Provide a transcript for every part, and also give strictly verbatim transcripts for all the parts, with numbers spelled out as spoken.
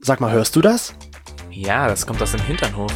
Sag mal, hörst du das? Ja, das kommt aus dem Hinternhof.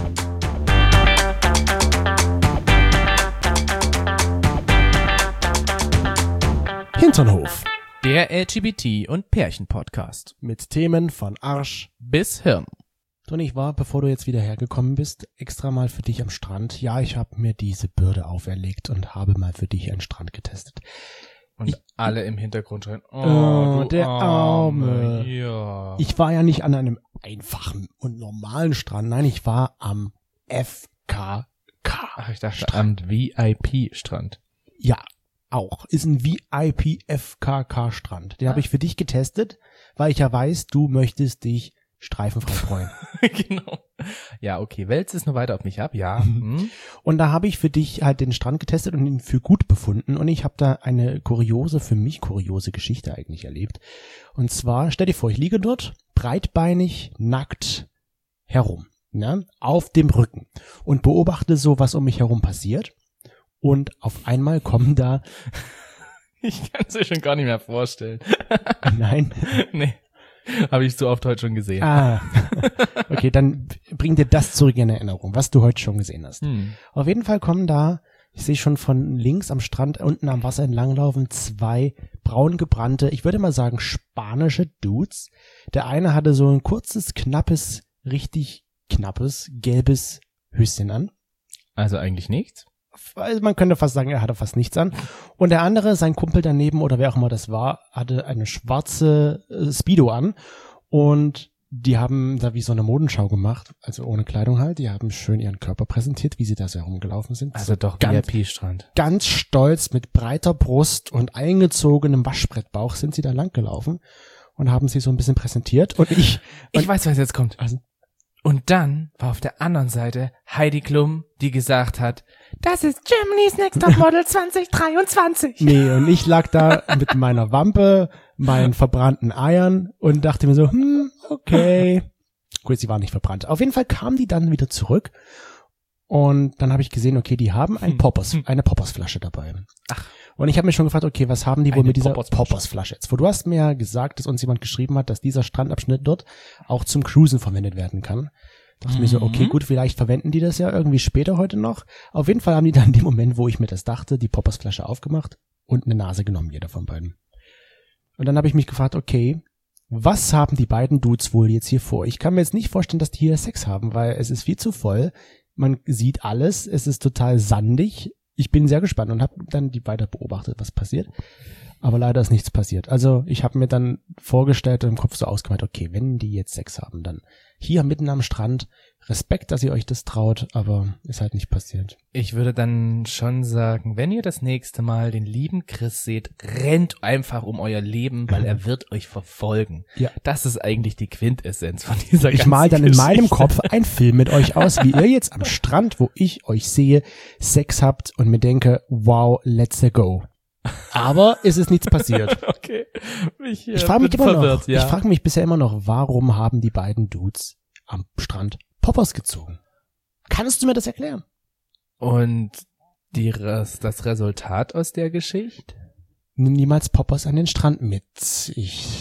Hinternhof. Der L G B T- und Pärchen-Podcast. Mit Themen von Arsch bis Hirn. Und ich war, bevor du jetzt wieder hergekommen bist, extra mal für dich am Strand. Ja, ich habe mir diese Bürde auferlegt und habe mal für dich einen Strand getestet. Und ich, alle im Hintergrund schreien, oh, oh du der Arme. Arme. Ja. Ich war ja nicht an einem einfachen und normalen Strand. Nein, ich war am F K K. Ach, ich dachte am V I P-Strand. Ja, auch. Ist ein V I P F K K-Strand. Den ah. habe ich für dich getestet, weil ich ja weiß, du möchtest dich streifenfrei freuen. Genau. Ja, okay. Wälzt es nur weiter auf mich ab, ja. Mhm. Und da habe ich für dich halt den Strand getestet und ihn für gut befunden. Und ich habe da eine kuriose, für mich kuriose Geschichte eigentlich erlebt. Und zwar, stell dir vor, ich liege dort, breitbeinig, nackt herum, ne, auf dem Rücken und beobachte so, was um mich herum passiert. Und auf einmal kommen da... Ich kann es mir schon gar nicht mehr vorstellen. Nein. Nee. Habe ich so oft heute schon gesehen. Ah, okay, dann bring dir das zurück in Erinnerung, was du heute schon gesehen hast. Hm. Auf jeden Fall kommen da, ich sehe schon von links am Strand, unten am Wasser entlanglaufen, zwei braun gebrannte, ich würde mal sagen spanische Dudes. Der eine hatte so ein kurzes, knappes, richtig knappes, gelbes Höschen an. Also eigentlich nichts? Also man könnte fast sagen, er hatte fast nichts an. Und der andere, sein Kumpel daneben oder wer auch immer das war, hatte eine schwarze äh, Speedo an. Und die haben da wie so eine Modenschau gemacht, also ohne Kleidung halt. Die haben schön ihren Körper präsentiert, wie sie da so herumgelaufen sind. Also so doch V I P-Strand. Ganz stolz mit breiter Brust und eingezogenem Waschbrettbauch sind sie da lang gelaufen und haben sie so ein bisschen präsentiert. Und ich... Und ich weiß, was jetzt kommt. Also, und dann war auf der anderen Seite Heidi Klum, die gesagt hat, das ist Germany's Next Top Model zwanzig dreiundzwanzig. Nee, und ich lag da mit meiner Wampe, meinen verbrannten Eiern und dachte mir so, hm, okay. Gut, sie waren nicht verbrannt. Auf jeden Fall kamen die dann wieder zurück und dann habe ich gesehen, okay, die haben ein Poppers, eine Poppersflasche dabei. Ach. Und ich habe mir schon gefragt, okay, was haben die wohl eine mit dieser Poppersflasche. Poppersflasche jetzt? Wo du hast mir ja gesagt, dass uns jemand geschrieben hat, dass dieser Strandabschnitt dort auch zum Cruisen verwendet werden kann. Da dachte ich mir so, okay, gut, vielleicht verwenden die das ja irgendwie später heute noch. Auf jeden Fall haben die dann in dem Moment, wo ich mir das dachte, die Poppersflasche aufgemacht und eine Nase genommen, jeder von beiden. Und dann habe ich mich gefragt, okay, was haben die beiden Dudes wohl jetzt hier vor? Ich kann mir jetzt nicht vorstellen, dass die hier Sex haben, weil es ist viel zu voll. Man sieht alles, es ist total sandig. Ich bin sehr gespannt und habe dann die weiter beobachtet, was passiert. Aber leider ist nichts passiert. Also ich habe mir dann vorgestellt und im Kopf so ausgemalt, okay, wenn die jetzt Sex haben, dann hier mitten am Strand. Respekt, dass ihr euch das traut, aber ist halt nicht passiert. Ich würde dann schon sagen, wenn ihr das nächste Mal den lieben Chris seht, rennt einfach um euer Leben, weil er wird euch verfolgen. Ja. Das ist eigentlich die Quintessenz von dieser Ich ganzen mal dann in Geschichte. meinem Kopf einen Film mit euch aus, wie ihr jetzt am Strand, wo ich euch sehe, Sex habt und mir denke, wow, let's go. Aber es ist nichts passiert. Okay. Ich, äh, ich frage mich bin immer verwirrt, noch, ja. ich frage mich bisher immer noch, warum haben die beiden Dudes am Strand Poppers gezogen? Kannst du mir das erklären? Und die, das Resultat aus der Geschichte? Nimm niemals Poppers an den Strand mit. Ich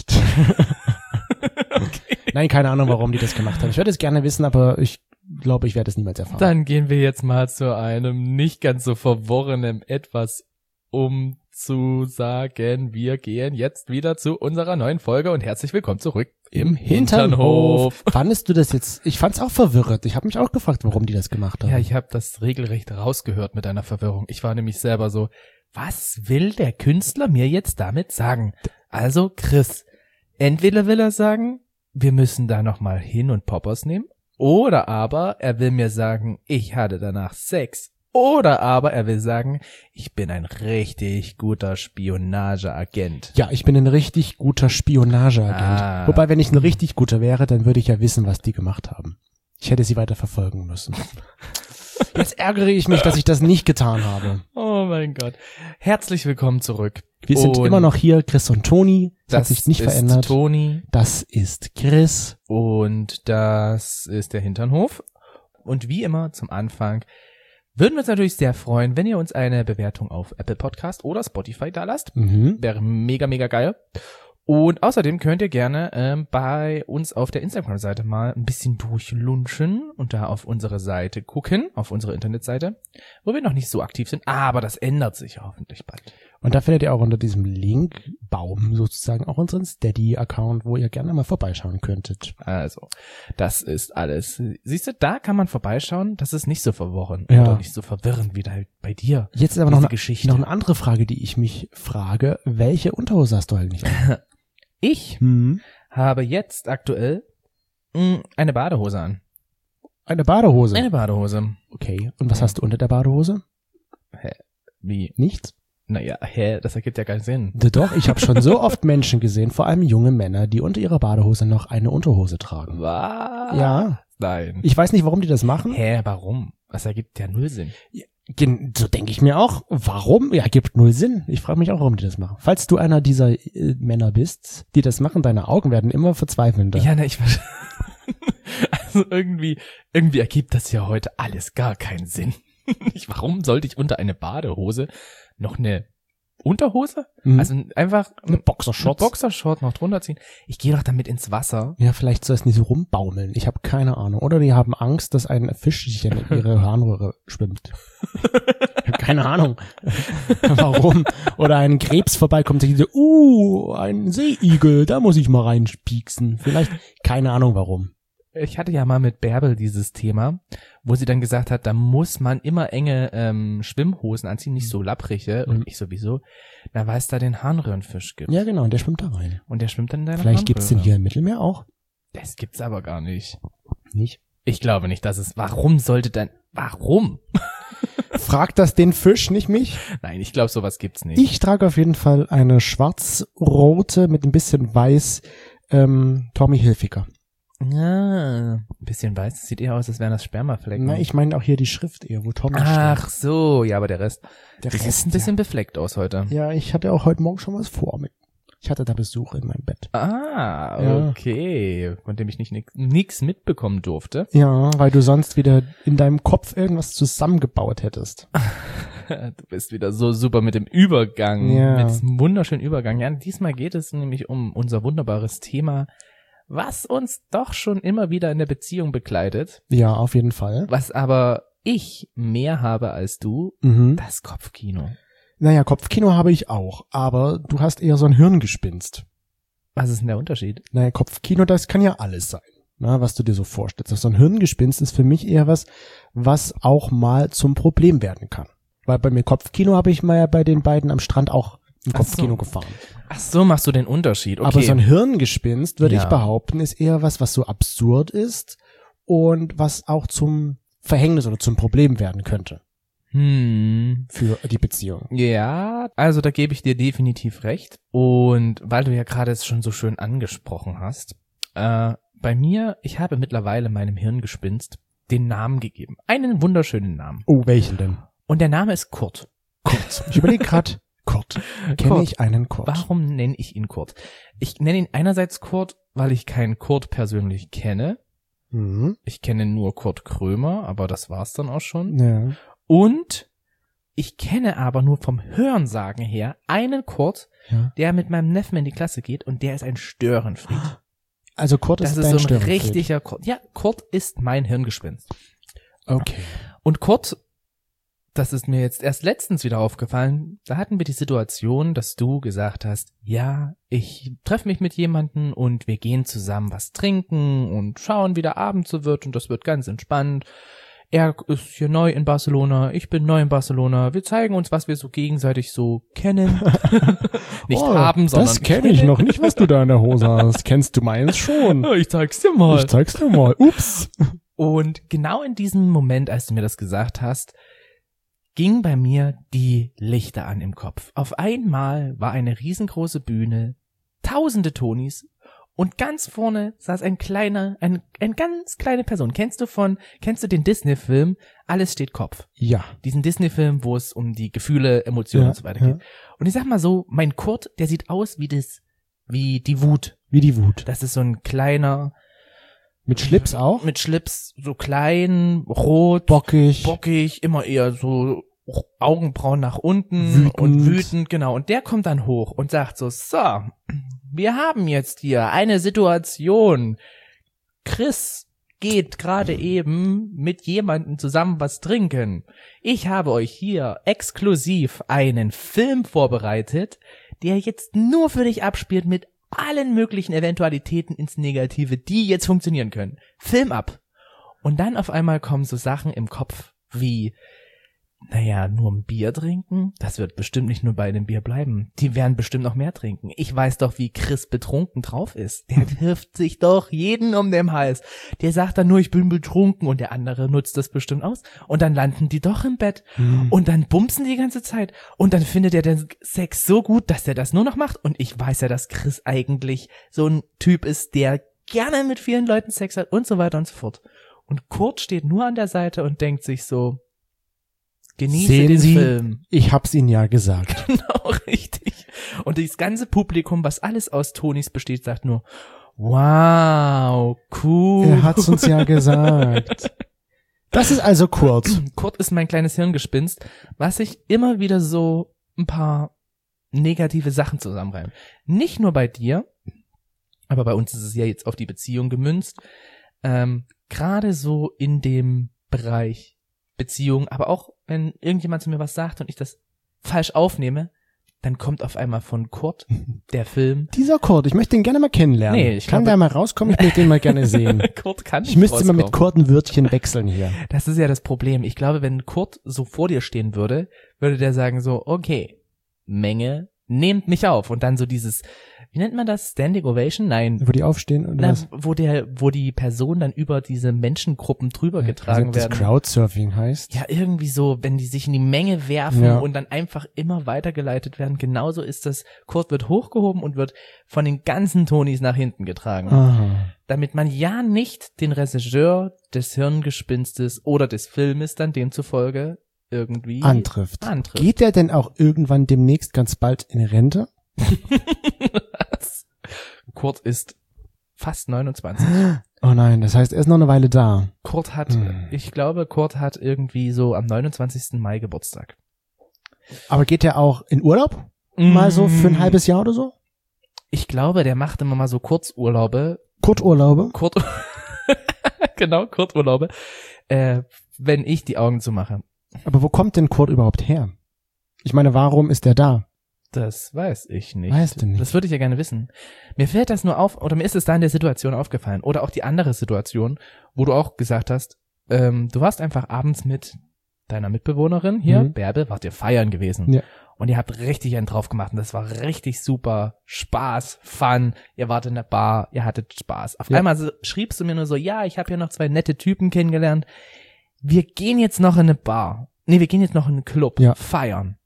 Okay. Nein, keine Ahnung, warum die das gemacht haben. Ich würde es gerne wissen, aber ich glaube, ich werde es niemals erfahren. Dann gehen wir jetzt mal zu einem nicht ganz so verworrenen etwas, um zu sagen, wir gehen jetzt wieder zu unserer neuen Folge und herzlich willkommen zurück im Hinternhof. Fandest du das jetzt? Ich fand's auch verwirrend. Ich habe mich auch gefragt, warum die das gemacht haben. Ja, ich habe das regelrecht rausgehört mit einer Verwirrung. Ich war nämlich selber so, was will der Künstler mir jetzt damit sagen? Also Chris, entweder will er sagen, wir müssen da nochmal hin und Poppers nehmen, oder aber er will mir sagen, ich hatte danach Sex. Oder aber er will sagen, ich bin ein richtig guter Spionageagent. Ja, ich bin ein richtig guter Spionageagent. Ah. Wobei, wenn ich ein richtig guter wäre, dann würde ich ja wissen, was die gemacht haben. Ich hätte sie weiter verfolgen müssen. Jetzt ärgere ich mich, dass ich das nicht getan habe. Oh mein Gott. Herzlich willkommen zurück. Wir sind und immer noch hier, Chris und Toni. Das, hat sich nicht ist verändert. Toni. Das ist Chris. Und das ist der Hinternhof. Und wie immer zum Anfang würden wir uns natürlich sehr freuen, wenn ihr uns eine Bewertung auf Apple Podcast oder Spotify da lasst. Mhm. Wäre mega, mega geil. Und außerdem könnt ihr gerne ähm, bei uns auf der Instagram-Seite mal ein bisschen durchlunchen und da auf unsere Seite gucken, auf unsere Internetseite, wo wir noch nicht so aktiv sind, aber das ändert sich hoffentlich bald. Und da findet ihr auch unter diesem Linkbaum sozusagen auch unseren Steady-Account, wo ihr gerne mal vorbeischauen könntet. Also, das ist alles. Siehst du, da kann man vorbeischauen, das ist nicht so verworren Ja. oder nicht so verwirrend wie halt bei dir. Jetzt ist aber noch Diese eine, Geschichte. noch eine andere Frage, die ich mich frage. Welche Unterhose hast du eigentlich an? Ich Hm. habe jetzt aktuell mh, eine Badehose an. Eine Badehose. Eine Badehose. Okay. Und was hast du unter der Badehose? Hä? Wie? Nichts? Naja, hä? Das ergibt ja keinen Sinn. Doch, ich habe schon so oft Menschen gesehen, vor allem junge Männer, die unter ihrer Badehose noch eine Unterhose tragen. Was? Ja. Nein. Ich weiß nicht, warum die das machen. Hä, warum? Das ergibt ja null Sinn. Gen- So denke ich mir auch. Warum? Ja, gibt null Sinn. Ich frage mich auch, warum die das machen. Falls du einer dieser äh, Männer bist, die das machen, deine Augen werden immer verzweifelnder. Ja, na, ich ver- Also irgendwie, irgendwie ergibt das ja heute alles gar keinen Sinn. Ich, warum sollte ich unter eine Badehose noch eine Unterhose? Mhm. Also einfach Eine Boxershorts. Eine Boxershort noch drunter ziehen. Ich gehe doch damit ins Wasser. Ja, vielleicht soll es nicht so rumbaumeln. Ich habe keine Ahnung. Oder die haben Angst, dass ein Fisch sich in ihre Harnröhre schwimmt. Ich habe keine Ahnung. Warum? Oder ein Krebs vorbeikommt und sagt, uh, ein Seeigel, da muss ich mal reinspieksen. Vielleicht, keine Ahnung warum. Ich hatte ja mal mit Bärbel dieses Thema, wo sie dann gesagt hat, da muss man immer enge ähm, Schwimmhosen anziehen, nicht so lapprige. Mhm. Und ich sowieso, na, weil es da den Harnröhrenfisch gibt. Ja, genau, und der schwimmt da rein. Und der schwimmt dann in deiner Vielleicht gibt's den Harnröhre. hier im Mittelmeer auch. Das gibt's aber gar nicht. Nicht? Ich glaube nicht, dass es, warum sollte dann, warum? Frag das den Fisch, nicht mich. Nein, ich glaube, sowas gibt's nicht. Ich trage auf jeden Fall eine schwarz-rote mit ein bisschen weiß ähm, Tommy Hilfiger. Ja, ein bisschen weiß, das sieht eher aus, als wären das Spermaflecken. Na, ich meine auch hier die Schrift eher, wo Tommy Ach so, ja, aber der Rest, Der der Rest, sieht ein bisschen befleckt aus heute. Ja, ich hatte auch heute Morgen schon was vor. Mit. Ich hatte da Besuch in meinem Bett. Ah, Ja. okay, von dem ich nicht nix, nix mitbekommen durfte. Ja, weil du sonst wieder in deinem Kopf irgendwas zusammengebaut hättest. Du bist wieder so super mit dem Übergang, Ja. mit diesem wunderschönen Übergang. Ja, diesmal geht es nämlich um unser wunderbares Thema, was uns doch schon immer wieder in der Beziehung begleitet, Ja, auf jeden Fall. was aber ich mehr habe als du, Mhm. das Kopfkino. Naja, Kopfkino habe ich auch, aber du hast eher so ein Hirngespinst. Was ist denn der Unterschied? Naja, Kopfkino, das kann ja alles sein, na, was du dir so vorstellst. So ein Hirngespinst ist für mich eher was, was auch mal zum Problem werden kann. Weil bei mir Kopfkino habe ich mal ja bei den beiden am Strand auch im Ach so. Kopfkino gefahren. Ach so, machst du den Unterschied, okay. Aber so ein Hirngespinst, würde Ja. ich behaupten, ist eher was, was so absurd ist und was auch zum Verhängnis oder zum Problem werden könnte hm. für die Beziehung. Ja, also da gebe ich dir definitiv recht. Und weil du ja gerade es schon so schön angesprochen hast, äh, bei mir, ich habe mittlerweile meinem Hirngespinst den Namen gegeben. Einen wunderschönen Namen. Oh, welchen denn? Und der Name ist Kurt. Kurt. Ich überlege gerade, Kurt. Kenne Kurt. ich einen Kurt? Warum nenne ich ihn Kurt? Ich nenne ihn einerseits Kurt, weil ich keinen Kurt persönlich kenne. Mhm. Ich kenne nur Kurt Krömer, aber das war's dann auch schon. Ja. Und ich kenne aber nur vom Hörensagen her einen Kurt, Ja. der mit meinem Neffen in die Klasse geht und der ist ein Störenfried. Also Kurt Das ist ist dein so ein Störenfried. richtiger Kurt. Ja, Kurt ist mein Hirngespinst. Okay. Und Kurt, das ist mir jetzt erst letztens wieder aufgefallen, da hatten wir die Situation, dass du gesagt hast, ja, ich treffe mich mit jemandem und wir gehen zusammen was trinken und schauen, wie der Abend so wird und das wird ganz entspannt. Er ist hier neu in Barcelona, ich bin neu in Barcelona, wir zeigen uns, was wir so gegenseitig so kennen. Nicht Oh, haben, sondern das kenne ich noch nicht, was du da in der Hose hast. Kennst du meins schon? Ich zeig's dir mal. Ich zeig's dir mal. Ups. Und genau in diesem Moment, als du mir das gesagt hast, ging bei mir die Lichter an im Kopf. Auf einmal war eine riesengroße Bühne, tausende Tonis und ganz vorne saß ein kleiner, ein, ein ganz kleine Person. Kennst du von, kennst du den Disney-Film Alles steht Kopf? Ja. Diesen Disney-Film, wo es um die Gefühle, Emotionen Ja, und so weiter geht. ja. Und ich sag mal so, mein Kurt, der sieht aus wie das, wie die Wut. Wie die Wut. Das ist so ein kleiner, Mit Schlips auch? mit Schlips, so klein, rot, Bockig. bockig, immer eher so Augenbrauen nach unten Wütend. und wütend, genau. Und der kommt dann hoch und sagt so, so, wir haben jetzt hier eine Situation. Chris geht gerade eben mit jemandem zusammen was trinken. Ich habe euch hier exklusiv einen Film vorbereitet, der jetzt nur für dich abspielt mit allen möglichen Eventualitäten ins Negative, die jetzt funktionieren können. Film ab. Und dann auf einmal kommen so Sachen im Kopf wie, naja, nur ein Bier trinken? Das wird bestimmt nicht nur bei einem Bier bleiben. Die werden bestimmt noch mehr trinken. Ich weiß doch, wie Chris betrunken drauf ist. Der wirft sich doch jeden um den Hals. Der sagt dann nur, ich bin betrunken, und der andere nutzt das bestimmt aus. Und dann landen die doch im Bett. Mhm. Und dann bumsen die ganze Zeit. Und dann findet er den Sex so gut, dass er das nur noch macht. Und ich weiß ja, dass Chris eigentlich so ein Typ ist, der gerne mit vielen Leuten Sex hat und so weiter und so fort. Und Kurt steht nur an der Seite und denkt sich so, genieße Sehen den Sie, Film. Ich hab's Ihnen ja gesagt. Genau, richtig. Und das ganze Publikum, was alles aus Tonys besteht, sagt nur, wow, cool. Er hat's uns ja gesagt. Das ist also Kurt. Kurt ist mein kleines Hirngespinst, was sich immer wieder so ein paar negative Sachen zusammenreimt. Nicht nur bei dir, aber bei uns ist es ja jetzt auf die Beziehung gemünzt. Ähm, gerade so in dem Bereich Beziehung, aber auch wenn irgendjemand zu mir was sagt und ich das falsch aufnehme, dann kommt auf einmal von Kurt der Film. Dieser Kurt, ich möchte ihn gerne mal kennenlernen. Nee, ich kann glaube, der mal rauskommen? Ich möchte ihn mal gerne sehen. Kurt kann nicht Ich müsste rauskommen. mal mit Kurt ein Wörtchen wechseln hier. Das ist ja das Problem. Ich glaube, wenn Kurt so vor dir stehen würde, würde der sagen so, okay, Menge, nehmt mich auf. Und dann so dieses, wie nennt man das? Standing Ovation? Nein. Wo die aufstehen und Na, was? wo der, wo die Person dann über diese Menschengruppen drüber getragen das werden. Crowdsurfing heißt. Ja, irgendwie so, wenn die sich in die Menge werfen Ja. und dann einfach immer weitergeleitet werden. Genauso ist das. Kurt wird hochgehoben und wird von den ganzen Tonys nach hinten getragen. Aha. Damit man ja nicht den Regisseur des Hirngespinstes oder des Filmes dann demzufolge irgendwie Antrifft. antrifft. Geht der denn auch irgendwann demnächst ganz bald in Rente? Kurt ist fast neunundzwanzig. Oh nein, das heißt, er ist noch eine Weile da. Kurt hat, Hm. ich glaube, Kurt hat irgendwie so am neunundzwanzigsten Mai Geburtstag. Aber geht er auch in Urlaub? Mal so für ein halbes Jahr oder so? Ich glaube, der macht immer mal so Kurzurlaube. Kurzurlaube? Kurt, genau, Kurzurlaube, äh, wenn ich die Augen zumache. Aber wo kommt denn Kurt überhaupt her? Ich meine, warum ist er da? Das weiß ich nicht. Weißt du nicht. Das würde ich ja gerne wissen. Mir fällt das nur auf, oder mir ist es da in der Situation aufgefallen. Oder auch die andere Situation, wo du auch gesagt hast, ähm, du warst einfach abends mit deiner Mitbewohnerin hier, Mhm. Bärbe, wart ihr feiern gewesen. Ja. Und ihr habt richtig einen drauf gemacht und das war richtig super. Spaß, Fun, ihr wart in der Bar, ihr hattet Spaß. Auf Ja. einmal so, schriebst du mir nur so, ja, ich habe hier noch zwei nette Typen kennengelernt. Wir gehen jetzt noch in eine Bar. Nee, wir gehen jetzt noch in einen Club, Ja. feiern.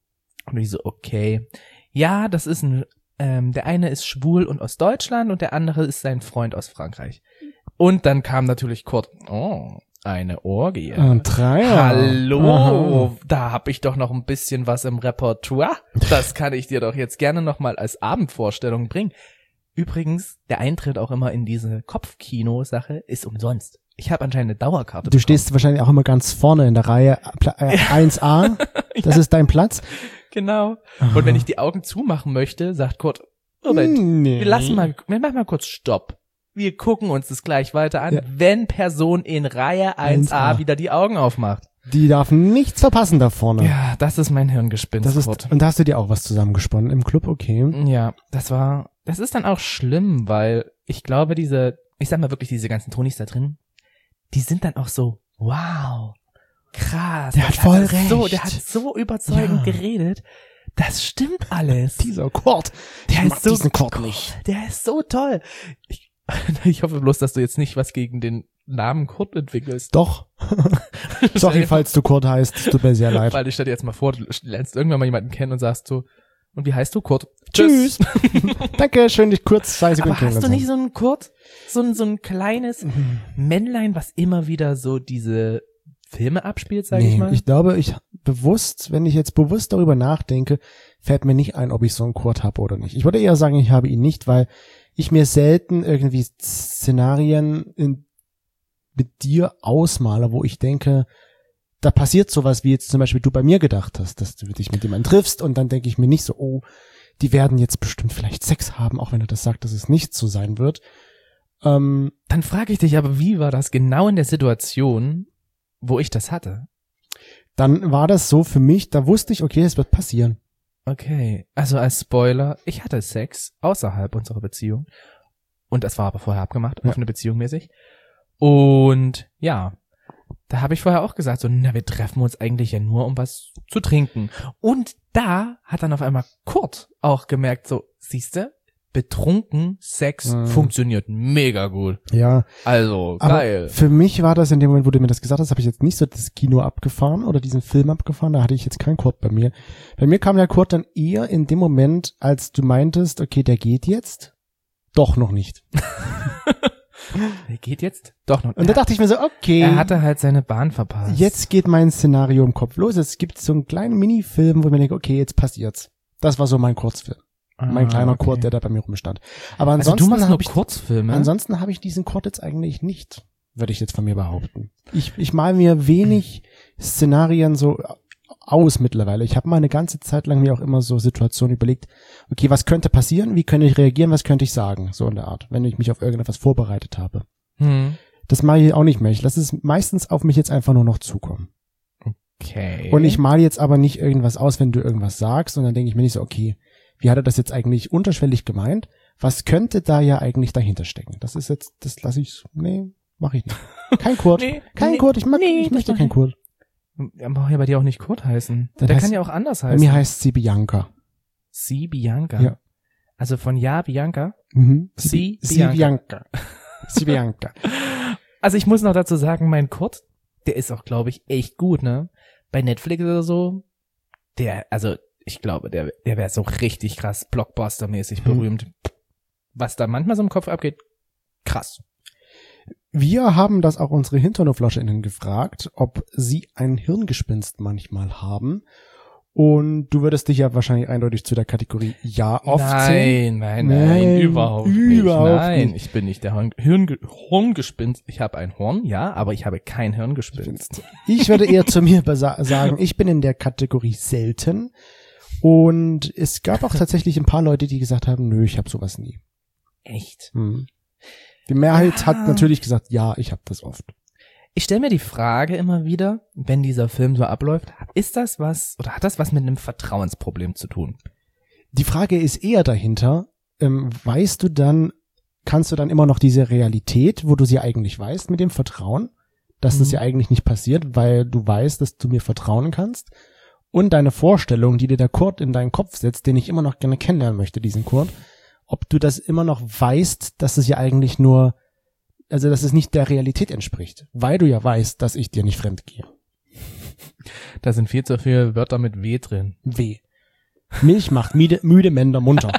Und ich so, okay. Ja, das ist ein, ähm, der eine ist schwul und aus Deutschland und der andere ist sein Freund aus Frankreich. Und dann kam natürlich Kurt, oh, eine Orgie. Ein Dreier. Hallo, Aha. da hab ich doch noch ein bisschen was im Repertoire. Das kann ich dir doch jetzt gerne noch mal als Abendvorstellung bringen. Übrigens, der Eintritt auch immer in diese Kopfkino-Sache ist umsonst. Ich habe anscheinend eine Dauerkarte. Du stehst wahrscheinlich auch immer ganz vorne in der Reihe Pla- äh, eins a. Das Ja. ist dein Platz. Genau. Aha. Und wenn ich die Augen zumachen möchte, sagt Kurt, Moment, Nee. wir lassen mal, wir machen mal kurz Stopp. Wir gucken uns das gleich weiter an, Ja. wenn Person in Reihe eins a eins a wieder die Augen aufmacht. Die darf nichts verpassen da vorne. Ja, das ist mein Hirngespinst, Das ist, Kurt. und da hast du dir auch was zusammengesponnen im Club, okay. Ja, das war, das ist dann auch schlimm, weil ich glaube, diese, ich sag mal wirklich, diese ganzen Tonis da drin, die sind dann auch so, wow, krass. Der das hat voll das So, recht. der hat so überzeugend Ja. geredet. Das stimmt alles. Dieser Kurt. Der Ich mag ist so, diesen Kurt nicht. Der ist so toll. Ich, ich hoffe bloß, dass du jetzt nicht was gegen den Namen Kurt entwickelst. Doch. Sorry, falls du Kurt heißt. Es tut mir sehr leid. Weil ich stell dir jetzt mal vor, du lernst irgendwann mal jemanden kennen und sagst so, und wie heißt du? Kurt. Tschüss. Danke, schön, dich kurz zwei Aber Sekunden hast du kennengelernt nicht so ein Kurt, so ein, so ein kleines Mhm. Männlein, was immer wieder so diese Filme abspielt, sag Nee, ich mal? ich glaube, ich bewusst, wenn ich jetzt bewusst darüber nachdenke, fällt mir nicht ein, ob ich so einen Kurt habe oder nicht. Ich würde eher sagen, ich habe ihn nicht, weil ich mir selten irgendwie Szenarien in, mit dir ausmale, wo ich denke, da passiert sowas, wie jetzt zum Beispiel du bei mir gedacht hast, dass du dich mit jemandem triffst und dann denke ich mir nicht so, oh, die werden jetzt bestimmt vielleicht Sex haben, auch wenn er das sagt, dass es nicht so sein wird. Ähm, Dann frage ich dich aber, wie war das genau in der Situation, wo ich das hatte? dann war das so für mich, da wusste ich, okay, es wird passieren. Okay, also als Spoiler, ich hatte Sex außerhalb unserer Beziehung. Und das war aber vorher abgemacht, Ja. offene Beziehung mäßig. Und ja, da habe ich vorher auch gesagt, so, na, wir treffen uns eigentlich ja nur, um was zu trinken. Und da hat dann auf einmal Kurt auch gemerkt, so, siehste, betrunken Sex Mhm. funktioniert mega gut. Ja, Also, aber geil. für mich war das in dem Moment, wo du mir das gesagt hast, habe ich jetzt nicht so das Kino abgefahren oder diesen Film abgefahren, da hatte ich jetzt keinen Kurt bei mir. Bei mir kam der Kurt dann eher in dem Moment, als du meintest, okay, der geht jetzt, doch noch nicht. Der geht jetzt doch noch. Und da dachte ich mir so, okay, Er hatte halt seine Bahn verpasst. jetzt geht mein Szenario im Kopf los. Es gibt so einen kleinen Minifilm, wo ich mir denke, okay, jetzt passiert's. Das war so mein Kurzfilm. Mein Ah, kleiner okay. Kurt, der da bei mir rumstand. Aber Also ansonsten du machst nur habe ich, Kurzfilme? ansonsten habe ich diesen Kurt jetzt eigentlich nicht, würde ich jetzt von mir behaupten. Ich, ich mal mir wenig Szenarien so aus mittlerweile. Ich habe mal eine ganze Zeit lang mir auch immer so Situationen überlegt, okay, was könnte passieren, wie könnte ich reagieren, was könnte ich sagen, so in der Art, wenn ich mich auf irgendetwas vorbereitet habe. Hm. Das mache ich auch nicht mehr. Ich lasse es meistens auf mich jetzt einfach nur noch zukommen. Okay. Und ich male jetzt aber nicht irgendwas aus, wenn du irgendwas sagst, und dann denke ich mir nicht so, okay, wie hat er das jetzt eigentlich unterschwellig gemeint? Was könnte da ja eigentlich dahinter stecken? Das ist jetzt, das lasse ich, nee, mache ich nicht. Kein Kurt. Nee, kein nee, Kurt, ich mag, nee, ich das möchte mach kein ich. Kurt. Ja, braucht ja bei dir auch nicht Kurt heißen. Das Der heißt- kann ja auch anders Bei heißen. mir heißt sie Bianca. Sie Bianca. Ja. Also von Ja Bianca. Mhm. Sie Sie Bianca. Bianca. Sie Bianca. Also ich muss noch dazu sagen, mein Kurt, der ist auch, glaube ich, echt gut, ne? Bei Netflix oder so, der, also ich glaube, der, der wäre so richtig krass Blockbuster-mäßig Mhm. berühmt. Was da manchmal so im Kopf abgeht, krass. Wir haben das auch unsere HinternoflauscherInnen gefragt, ob sie ein Hirngespinst manchmal haben. Und du würdest dich ja wahrscheinlich eindeutig zu der Kategorie Ja aufzählen. Nein, nein, nein, Nein, überhaupt nicht. überhaupt Nein, nicht. ich bin nicht der Hirn, Hirn, Hirngespinst. Ich habe ein Horn, ja, aber ich habe kein Hirngespinst. Ich würde eher zu mir besa- sagen, ich bin in der Kategorie selten. Und es gab auch tatsächlich ein paar Leute, die gesagt haben, nö, ich habe sowas nie. Echt? Hm. Die Mehrheit Ja. hat natürlich gesagt, ja, ich habe das oft. Ich stelle mir die Frage immer wieder, wenn dieser Film so abläuft, ist das was, oder hat das was mit einem Vertrauensproblem zu tun? Die Frage ist eher dahinter, ähm, weißt du dann, kannst du dann immer noch diese Realität, wo du sie eigentlich weißt, mit dem Vertrauen, dass das Mhm. ja eigentlich nicht passiert, weil du weißt, dass du mir vertrauen kannst, und deine Vorstellung, die dir der Kurt in deinen Kopf setzt, den ich immer noch gerne kennenlernen möchte, diesen Kurt, ob du das immer noch weißt, dass es ja eigentlich nur, also dass es nicht der Realität entspricht, weil du ja weißt, dass ich dir nicht fremd gehe. Da sind viel zu viele Wörter mit W drin. Weh. Milch macht müde, müde Männer munter.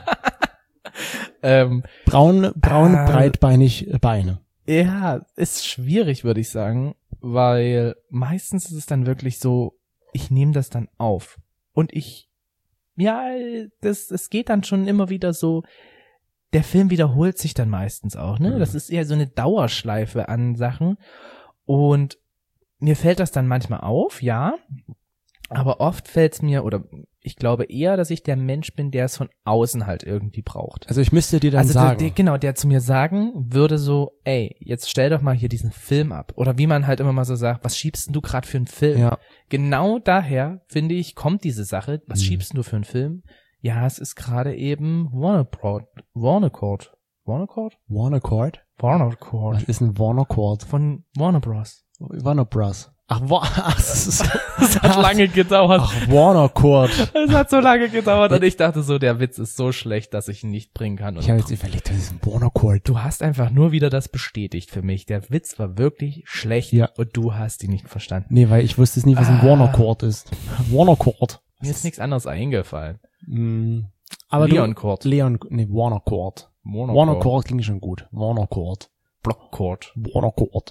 Ähm, Braun, braun, Ah. breitbeinig äh, Beine. ja, ist schwierig, würde ich sagen, weil meistens ist es dann wirklich so, ich nehme das dann auf und ich, ja, das, es geht dann schon immer wieder so, der Film wiederholt sich dann meistens auch, ne? Mhm. Das ist eher so eine Dauerschleife an Sachen und mir fällt das dann manchmal auf, ja, aber oft fällt es mir, oder ich glaube eher, dass ich der Mensch bin, der es von außen halt irgendwie braucht. Also ich müsste dir dann Also der, sagen, der, genau, der zu mir sagen würde so, ey, jetzt stell doch mal hier diesen Film ab. Oder wie man halt immer mal so sagt, was schiebst denn du gerade für einen Film? ja, Genau daher, finde ich, kommt diese Sache, was Mhm. schiebst denn du für einen Film? Ja, es ist gerade eben Warner Bros. Warner Court. Warner Court? Warner Chord. Warner Was Court. ist ein Warner Chord? Von Warner Bros. Warner Bros. Ach, Wa ach, das ist Das hat lange gedauert. Ach, Warner Chord. Es hat so lange gedauert und ich dachte so, der Witz ist so schlecht, dass ich ihn nicht bringen kann. Und Ich habe jetzt überlegt, das ist ein Warner Chord. du hast einfach nur wieder das bestätigt für mich. Der Witz war wirklich schlecht Ja. und du hast ihn nicht verstanden. Nee, weil ich wusste es nicht, was ein Ah. Warner Chord ist. Warner Chord. Mir ist nichts anderes eingefallen. Mm, aber Leon du, Chord. Leon, nee, Warner Chord. Warner, Warner Chord. Chord klingt schon gut. Warner Chord. Block Chord. Warner Chord.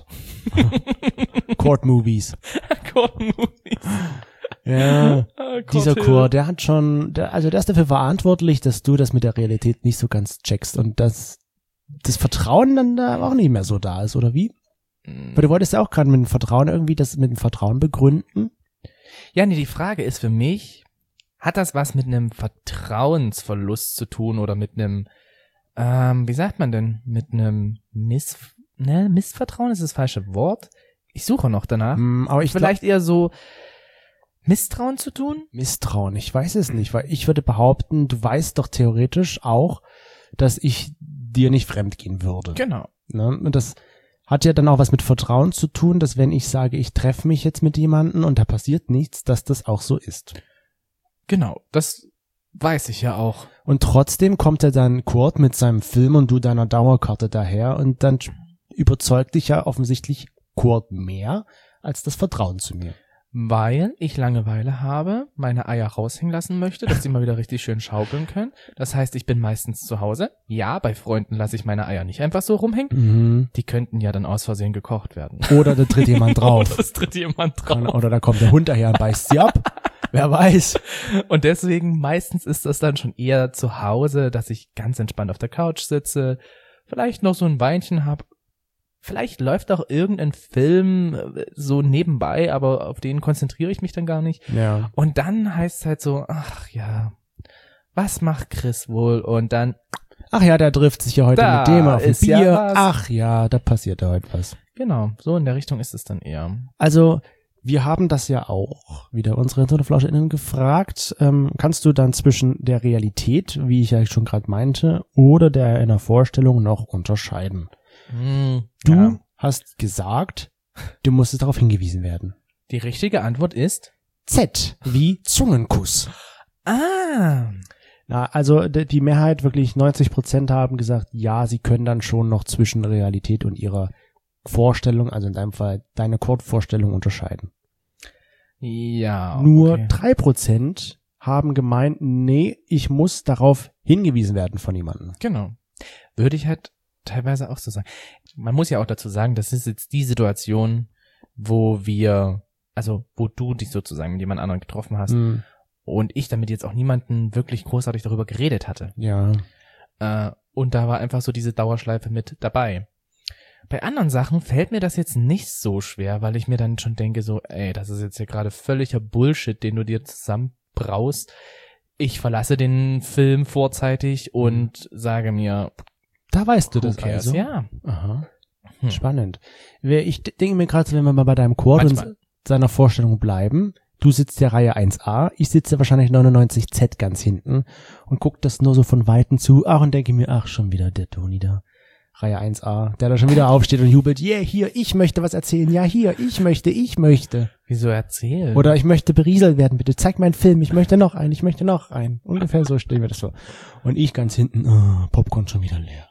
Chord Movies. Chord Movies. Ja. Ah, Chord Dieser Hill. Chor, der hat schon, der, also der ist dafür verantwortlich, dass du das mit der Realität nicht so ganz checkst und dass das Vertrauen dann da auch nicht mehr so da ist, oder wie? Mm. Weil du wolltest ja auch gerade mit dem Vertrauen irgendwie das mit dem Vertrauen begründen. Ja, nee, die Frage ist für mich, hat das was mit einem Vertrauensverlust zu tun oder mit einem, ähm, wie sagt man denn, mit einem Miss, ne, Missvertrauen ist das falsche Wort? Ich suche noch danach. Mm, aber ich Vielleicht glaub, eher so Misstrauen zu tun? Misstrauen, ich weiß es nicht, weil ich würde behaupten, du weißt doch theoretisch auch, dass ich dir nicht fremd gehen würde. Genau. Ne? Und das hat ja dann auch was mit Vertrauen zu tun, dass wenn ich sage, ich treffe mich jetzt mit jemandem und da passiert nichts, dass das auch so ist. Genau, das weiß ich ja auch. Und trotzdem kommt ja dann Kurt mit seinem Film und du deiner Dauerkarte daher und dann überzeugt dich ja offensichtlich Kurt mehr als das Vertrauen zu mir. Weil ich Langeweile habe, meine Eier raushängen lassen möchte, dass sie mal wieder richtig schön schaukeln können. Das heißt, ich bin meistens zu Hause. Ja, bei Freunden lasse ich meine Eier nicht einfach so rumhängen. Mhm. Die könnten ja dann aus Versehen gekocht werden. Oder da tritt jemand drauf. Oder es tritt jemand drauf. Oder da kommt der Hund daher und beißt sie ab. Wer weiß. Und deswegen meistens ist das dann schon eher zu Hause, dass ich ganz entspannt auf der Couch sitze, vielleicht noch so ein Weinchen habe. Vielleicht läuft auch irgendein Film so nebenbei, aber auf den konzentriere ich mich dann gar nicht. Ja. Und dann heißt es halt so, ach ja, was macht Chris wohl? Und dann, ach ja, der trifft sich ja heute da mit dem auf ein ist Bier. ja was. Ach ja, da passiert ja heute was. Genau, so in der Richtung ist es dann eher. Also, wir haben das ja auch wieder unsere HinterflauscherInnen gefragt. Ähm, kannst du dann zwischen der Realität, wie ich ja schon gerade meinte, oder der einer Vorstellung noch unterscheiden? Hm, Du ja. hast gesagt, du musstest darauf hingewiesen werden. Die richtige Antwort ist Z wie Zungenkuss. Ah. Na, also d- die Mehrheit, wirklich neunzig Prozent haben gesagt, ja, sie können dann schon noch zwischen Realität und ihrer Vorstellung, also in deinem Fall deine Kurzvorstellung unterscheiden. Ja. Nur okay. drei Prozent haben gemeint, nee, ich muss darauf hingewiesen werden von jemandem. Genau. Würde ich halt teilweise auch so sagen. Man muss ja auch dazu sagen, das ist jetzt die Situation, wo wir, also wo du dich sozusagen mit jemand anderem getroffen hast Hm, und ich damit jetzt auch niemanden wirklich großartig darüber geredet hatte. ja. Äh, und da war einfach so diese Dauerschleife mit dabei. Bei anderen Sachen fällt mir das jetzt nicht so schwer, weil ich mir dann schon denke so, ey, das ist jetzt ja gerade völliger Bullshit, den du dir zusammenbraust. Ich verlasse den Film vorzeitig und sage mir, Da weißt du who das cares? also. Ja. Aha. Hm. Spannend. Wer- Ich d- denke mir gerade, wenn wir mal bei deinem Chor und Manchmal. seiner Vorstellung bleiben, du sitzt ja Reihe eins a, ich sitze wahrscheinlich neunundneunzig Z ganz hinten und guck das nur so von Weitem zu, ach, und denke mir, ach, schon wieder der Toni da. Reihe eins a, der da schon wieder aufsteht und jubelt, yeah, hier, ich möchte was erzählen, ja, hier, ich möchte, ich möchte. Wieso erzählen? Oder ich möchte berieselt werden, bitte zeig meinen Film, ich möchte noch einen, ich möchte noch einen. Ungefähr so stellen wir das vor. Und ich ganz hinten, oh, Popcorn schon wieder leer.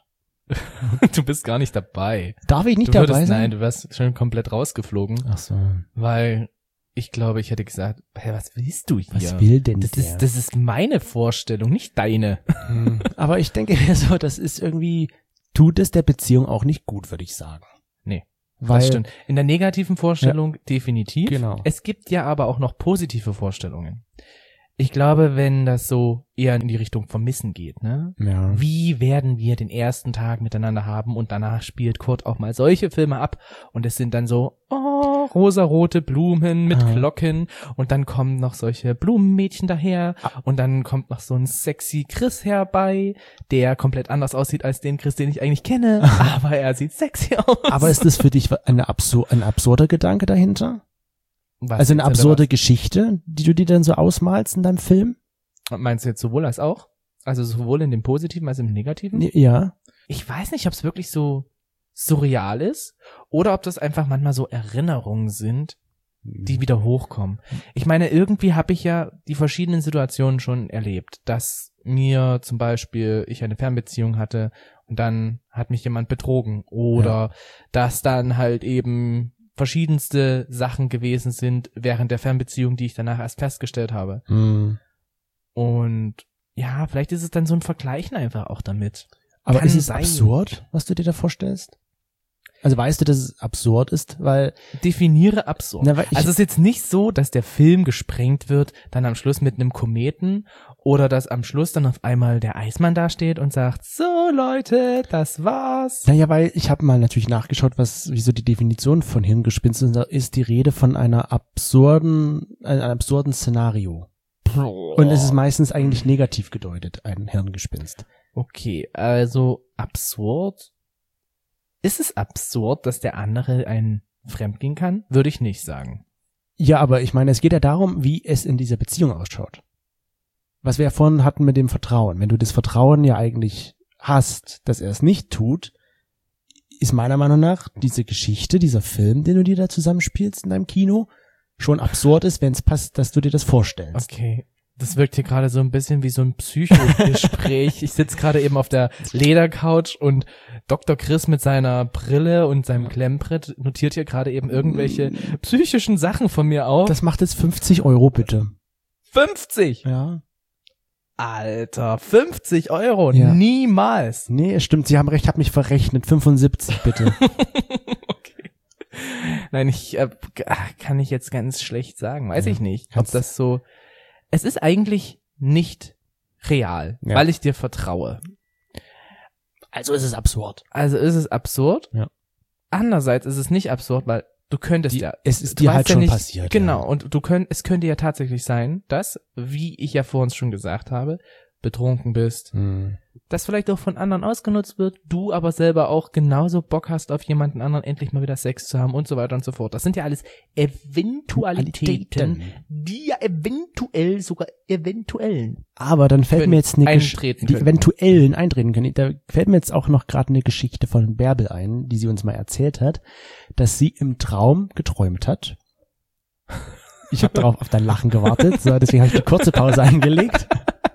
du bist gar nicht dabei. Darf ich nicht Du dabei würdest, sein? nein, du wärst schon komplett rausgeflogen, Ach so. weil ich glaube, ich hätte gesagt, hä, was willst du hier? Was will denn das der? ist, das ist meine Vorstellung, nicht deine. Hm. Aber ich denke mir so, das ist irgendwie, tut es der Beziehung auch nicht gut, würde ich sagen. Nee, Weil, das stimmt. In der negativen Vorstellung definitiv. Genau. Es gibt ja aber auch noch positive Vorstellungen. Ich glaube, wenn das so eher in die Richtung Vermissen geht, ne? Ja. Wie werden wir den ersten Tag miteinander haben und danach spielt Kurt auch mal solche Filme ab und es sind dann so, oh, rosarote Blumen mit Ah. Glocken und dann kommen noch solche Blumenmädchen daher und dann kommt noch so ein sexy Chris herbei, der komplett anders aussieht als den Chris, den ich eigentlich kenne, aber er sieht sexy aus. Aber ist das für dich eine absur ein absurder Gedanke dahinter? Was Also eine jetzt, oder absurde Geschichte, die du dir dann so ausmalst in deinem Film? was? Meinst du jetzt sowohl als auch? Also sowohl in dem Positiven als im Negativen? Ja. Ich weiß nicht, ob es wirklich so surreal ist oder ob das einfach manchmal so Erinnerungen sind, die wieder hochkommen. Ich meine, irgendwie habe ich ja die verschiedenen Situationen schon erlebt, dass mir zum Beispiel ich eine Fernbeziehung hatte und dann hat mich jemand betrogen oder Ja. dass dann halt eben verschiedenste Sachen gewesen sind während der Fernbeziehung, die ich danach erst festgestellt habe. Hm. Und ja, vielleicht ist es dann so ein Vergleichen einfach auch damit. Aber Kann ist es sein. absurd, was du dir da vorstellst? Also weißt du, dass es absurd ist, weil, Definiere absurd. Na, weil ich- also es ist jetzt nicht so, dass der Film gesprengt wird, dann am Schluss mit einem Kometen oder dass am Schluss dann auf einmal der Eismann dasteht und sagt, so Leute, das war's. naja, weil ich habe mal natürlich nachgeschaut, was, wieso die Definition von Hirngespinst ist, und da ist die Rede von einer absurden, einem absurden Szenario. Und es ist meistens eigentlich negativ gedeutet, ein Hirngespinst. Okay, also absurd. Ist es absurd, dass der andere einen fremdgehen kann? Würde ich nicht sagen. Ja, aber ich meine, es geht ja darum, wie es in dieser Beziehung ausschaut. Was wir ja vorhin hatten mit dem Vertrauen. Wenn du das Vertrauen ja eigentlich hast, dass er es nicht tut, ist meiner Meinung nach diese Geschichte, dieser Film, den du dir da zusammenspielst in deinem Kino, schon absurd ist, wenn es passt, dass du dir das vorstellst. Okay. Das wirkt hier gerade so ein bisschen wie so ein Psychogespräch. Ich sitze gerade eben auf der Ledercouch und Doktor Chris mit seiner Brille und seinem Klemmbrett notiert hier gerade eben irgendwelche psychischen Sachen von mir auf. Das macht jetzt fünfzig Euro, bitte. fünfzig? Ja. Alter, fünfzig Euro? Ja. Niemals. Nee, es stimmt, Sie haben recht, hab mich verrechnet. fünfundsiebzig, bitte. Okay. Nein, ich äh, kann ich jetzt ganz schlecht sagen. Weiß Ja. ich nicht, ob Kannst- das so... Es ist eigentlich nicht real, Ja. weil ich dir vertraue. Also ist es absurd. Also ist es absurd. Ja. Andererseits ist es nicht absurd, weil du könntest Die, ja... es ist du dir weißt halt ja schon nicht, passiert. Genau, Ja. und du könnt, es könnte ja tatsächlich sein, dass, wie ich ja vor uns schon gesagt habe, betrunken bist, Hm. das vielleicht auch von anderen ausgenutzt wird, du aber selber auch genauso Bock hast, auf jemanden anderen endlich mal wieder Sex zu haben und so weiter und so fort. Das sind ja alles Eventualitäten, die ja eventuell sogar eventuellen. Aber dann fällt Können mir jetzt eine eintreten Gesch- die können. eventuellen eintreten können. Da fällt mir jetzt auch noch gerade eine Geschichte von Bärbel ein, die sie uns mal erzählt hat, dass sie im Traum geträumt hat. Ich habe darauf auf dein Lachen gewartet, so, deswegen habe ich die kurze Pause eingelegt.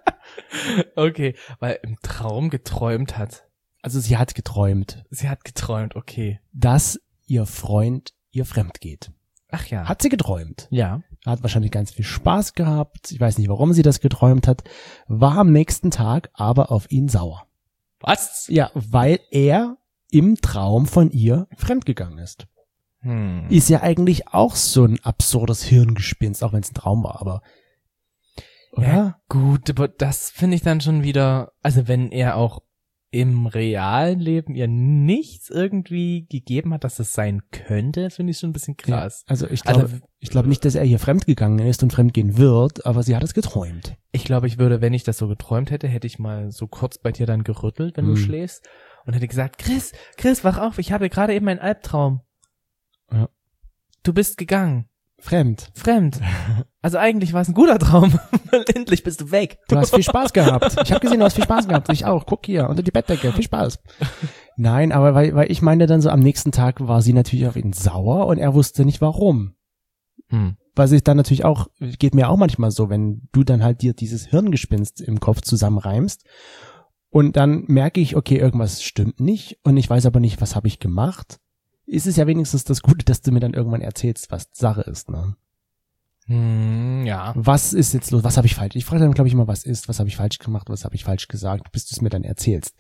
Okay, weil im Traum geträumt hat. Also sie hat geträumt, Sie hat geträumt, okay. dass ihr Freund ihr fremd geht. Ach ja. Hat sie geträumt. ja. Hat wahrscheinlich ganz viel Spaß gehabt. Ich weiß nicht, warum sie das geträumt hat. War am nächsten Tag aber auf ihn sauer. Was? Ja, weil er im Traum von ihr fremdgegangen ist. Hm. Ist ja eigentlich auch so ein absurdes Hirngespinst, auch wenn es ein Traum war, aber oder? Ja, gut, aber das finde ich dann schon wieder, also wenn er auch im realen Leben ihr nichts irgendwie gegeben hat, dass es sein könnte, finde ich schon ein bisschen krass. Ja, also ich glaube, Also- ich glaube nicht, dass er hier fremdgegangen ist und fremdgehen wird, aber sie hat es geträumt. Ich glaube, ich würde, wenn ich das so geträumt hätte, hätte ich mal so kurz bei dir dann gerüttelt, wenn Hm. du schläfst und hätte gesagt, Chris, Chris, wach auf, ich habe gerade eben einen Albtraum. Ja. Du bist gegangen. Fremd. Fremd. Also eigentlich war es ein guter Traum, weil endlich bist du weg. Du hast viel Spaß gehabt. Ich habe gesehen, du hast viel Spaß gehabt. Ich auch. Guck hier, unter die Bettdecke. Viel Spaß. Nein, aber weil, weil ich meine dann so, am nächsten Tag war sie natürlich auf ihn sauer und er wusste nicht warum. Hm. Was ich dann natürlich auch, geht mir auch manchmal so, wenn du dann halt dir dieses Hirngespinst im Kopf zusammenreimst und dann merke ich, okay, irgendwas stimmt nicht und ich weiß aber nicht, was habe ich gemacht. Ist es ja wenigstens das Gute, dass du mir dann irgendwann erzählst, was Sache ist, ne? Hm, ja. Was ist jetzt los? Was habe ich falsch? Ich frage dann, glaube ich, immer, was ist? Was habe ich falsch gemacht? Was habe ich falsch gesagt? Bis du es mir dann erzählst.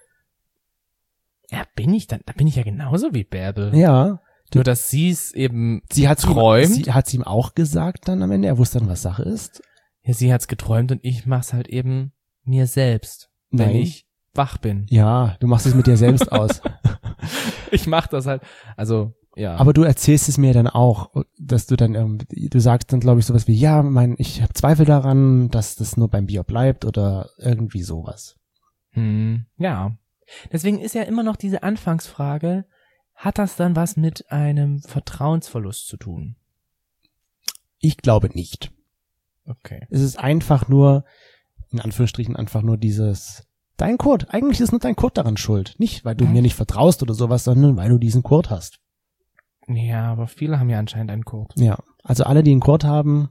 Ja, bin ich dann, da bin ich ja genauso wie Bärbel. Ja. Nur, dass sie es eben Sie hat träumt. Sie hat ihm auch gesagt dann am Ende. Er wusste dann, was Sache ist. Ja, sie hat's geträumt und ich mach's halt eben mir selbst, wenn Nein. ich wach bin. Ja, du machst es mit dir selbst aus. Ich mach das halt, also, ja. Aber du erzählst es mir dann auch, dass du dann irgendwie, du sagst dann, glaube ich, sowas wie, ja, mein, ich habe Zweifel daran, dass das nur beim Bier bleibt oder irgendwie sowas. Hm, ja. Deswegen ist ja immer noch diese Anfangsfrage, hat das dann was mit einem Vertrauensverlust zu tun? Ich glaube nicht. Okay. Es ist einfach nur, in Anführungsstrichen, einfach nur dieses, dein Code. Eigentlich ist nur dein Code daran schuld. Nicht, weil du mir nicht vertraust oder sowas, sondern weil du diesen Code hast. Ja, aber viele haben ja anscheinend einen Code. Ja. Also alle, die einen Code haben,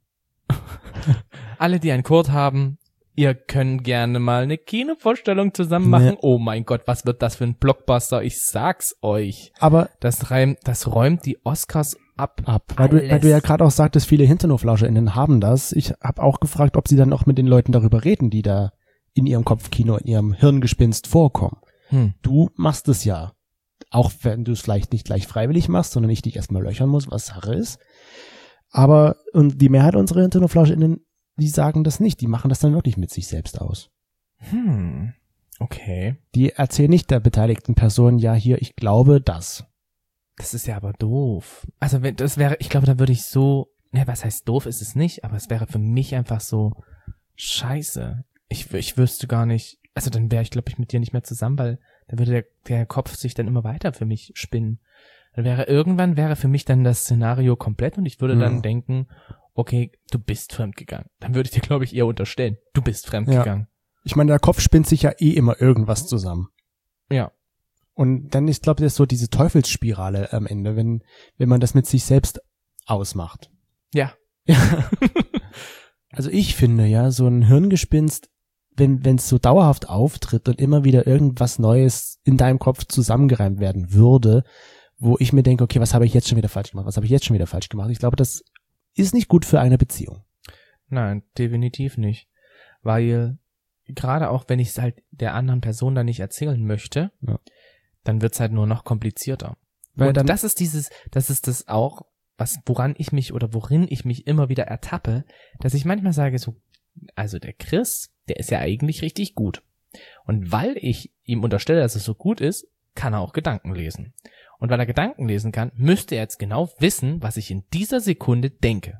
Alle, die einen Code haben, ihr könnt gerne mal eine Kinovorstellung zusammen machen. Nee. Oh mein Gott, was wird das für ein Blockbuster? Ich sag's euch. aber Das, reim, das räumt die Oscars ab. ab. Weil du, Alles. weil du ja gerade auch sagtest, viele HinternhoflauscherInnen haben das. Ich habe auch gefragt, ob sie dann auch mit den Leuten darüber reden, die da in ihrem Kopfkino, in ihrem Hirngespinst vorkommen. Hm. Du machst es ja. Auch wenn du es vielleicht nicht gleich freiwillig machst, sondern ich dich erstmal löchern muss, was Sache ist. Aber und die Mehrheit unserer HinternoflauscherInnen, die sagen das nicht. Die machen das dann wirklich mit sich selbst aus. Hm. Okay. Die erzählen nicht der beteiligten Person, ja, hier, ich glaube das. Das ist ja aber doof. Also wenn das wäre, ich glaube, da würde ich so ne, was heißt doof ist es nicht, aber es wäre für mich einfach so scheiße. Ich, ich wüsste gar nicht, also dann wäre ich, glaube ich, mit dir nicht mehr zusammen, weil dann würde der, der Kopf sich dann immer weiter für mich spinnen. Dann wäre irgendwann wäre für mich dann das Szenario komplett und ich würde Mhm. dann denken, okay, du bist fremdgegangen. Dann würde ich dir, glaube ich, eher unterstellen, du bist fremdgegangen. Ich meine, der Kopf spinnt sich ja eh immer irgendwas zusammen. Ja. Und dann ist, glaube ich, das so diese Teufelsspirale am Ende, wenn, wenn man das mit sich selbst ausmacht. Ja. Also ich finde ja, so ein Hirngespinst, wenn wenn es so dauerhaft auftritt und immer wieder irgendwas Neues in deinem Kopf zusammengereimt werden würde, wo ich mir denke, okay, was habe ich jetzt schon wieder falsch gemacht? Was habe ich jetzt schon wieder falsch gemacht? Ich glaube, das ist nicht gut für eine Beziehung. Nein, definitiv nicht. Weil gerade auch, wenn ich es halt der anderen Person dann nicht erzählen möchte, Ja. dann wird's halt nur noch komplizierter. Weil Und dann- das ist dieses, das ist das auch, was, woran ich mich oder worin ich mich immer wieder ertappe, dass ich manchmal sage so, also der Chris, der ist ja eigentlich richtig gut. Und weil ich ihm unterstelle, dass es so gut ist, kann er auch Gedanken lesen. Und weil er Gedanken lesen kann, müsste er jetzt genau wissen, was ich in dieser Sekunde denke.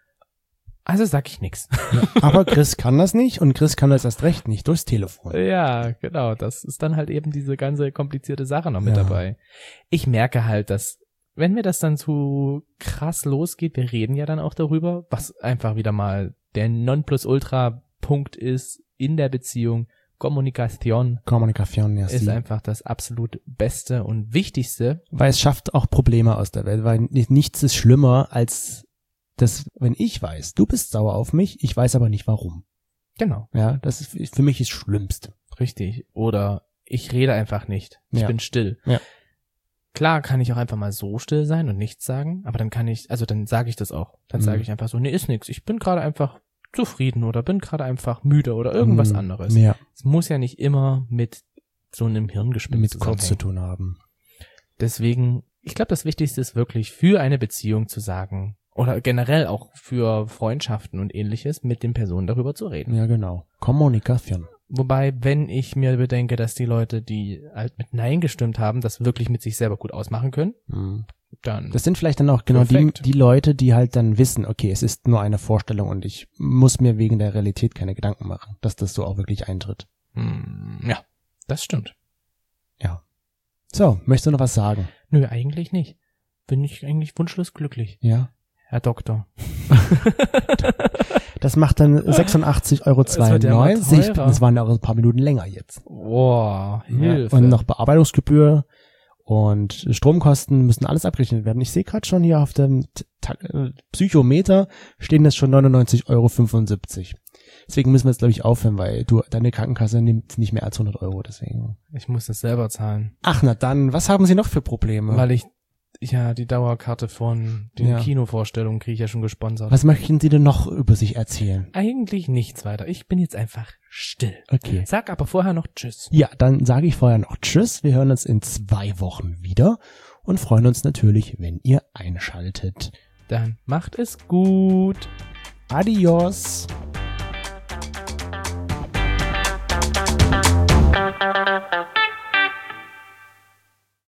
Also sag ich nix. Aber Chris kann das nicht und Chris kann das erst recht nicht durchs Telefon. Ja, genau. Das ist dann halt eben diese ganze komplizierte Sache noch mit Ja. dabei. Ich merke halt, dass, wenn mir das dann zu krass losgeht, wir reden ja dann auch darüber, was einfach wieder mal der Nonplusultra-Punkt ist in der Beziehung. Kommunikation Kommunikation, ja. ist sie. einfach das absolut Beste und Wichtigste. Weil es schafft auch Probleme aus der Welt, weil ni- nichts ist schlimmer als das, wenn ich weiß, du bist sauer auf mich, ich weiß aber nicht warum. Genau, Ja, das ist für mich das Schlimmste. richtig. Oder ich rede einfach nicht. Ich Ja. bin still. Ja. Klar kann ich auch einfach mal so still sein und nichts sagen, aber dann kann ich, also dann sage ich das auch. Dann Mhm. sage ich einfach so, nee, ist nix. Ich bin gerade einfach zufrieden oder bin gerade einfach müde oder irgendwas Mhm. anderes. Ja, Es muss ja nicht immer mit so einem Hirngespinst mit Kopf zu zusammenhängen. tun haben. Deswegen, ich glaube, das Wichtigste ist wirklich für eine Beziehung zu sagen oder generell auch für Freundschaften und ähnliches mit den Personen darüber zu reden. Ja, genau. Kommunikation. Wobei, wenn ich mir bedenke, dass die Leute, die halt mit Nein gestimmt haben, das wirklich mit sich selber gut ausmachen können, Mhm. dann Das sind vielleicht dann auch genau die, Perfekt. die Leute, die halt dann wissen, okay, es ist nur eine Vorstellung und ich muss mir wegen der Realität keine Gedanken machen, dass das so auch wirklich eintritt. hm, ja, das stimmt. Ja. So, möchtest du noch was sagen? Nö, eigentlich nicht. Bin ich eigentlich wunschlos glücklich, Ja. Herr Doktor. Das macht dann sechsundachtzig Euro Es wird ja immer zweiundneunzig. teurer. Das waren ja auch ein paar Minuten länger jetzt. Boah, Hilfe. Und noch Bearbeitungsgebühr und Stromkosten müssen alles abgerechnet werden. Ich sehe gerade schon hier auf dem T- Ta- äh, Psychometer stehen das schon neunundneunzig Euro fünfundsiebzig. Deswegen müssen wir jetzt, glaube ich, aufhören, weil du deine Krankenkasse nimmt nicht mehr als hundert Euro. Deswegen. Ich muss das selber zahlen, Ach, na dann, was haben Sie noch für Probleme? weil ich ja die Dauerkarte von den Ja. Kinovorstellungen kriege ich ja schon gesponsert. Was möchten Sie denn noch über sich erzählen? Eigentlich nichts weiter. Ich bin jetzt einfach still. Okay. Sag aber vorher noch Tschüss. Ja, dann sage ich vorher noch Tschüss. Wir hören uns in zwei Wochen wieder und freuen uns natürlich, wenn ihr einschaltet. Dann macht es gut. Adios.